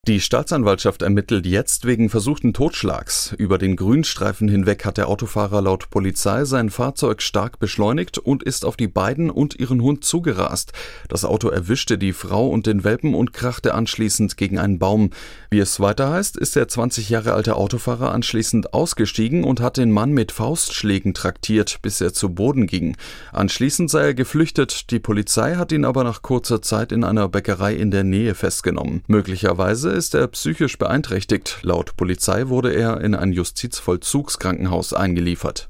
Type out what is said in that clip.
Die Staatsanwaltschaft ermittelt jetzt wegen versuchten Totschlags. Über den Grünstreifen hinweg hat der Autofahrer laut Polizei sein Fahrzeug stark beschleunigt und ist auf die beiden und ihren Hund zugerast. Das Auto erwischte die Frau und den Welpen und krachte anschließend gegen einen Baum. Wie es weiter heißt, ist der 20 Jahre alte Autofahrer anschließend ausgestiegen und hat den Mann mit Faustschlägen traktiert, bis er zu Boden ging. Anschließend sei er geflüchtet. Die Polizei hat ihn aber nach kurzer Zeit in einer Bäckerei in der Nähe festgenommen. Möglicherweise ist er psychisch beeinträchtigt. Laut Polizei wurde er in ein Justizvollzugskrankenhaus eingeliefert.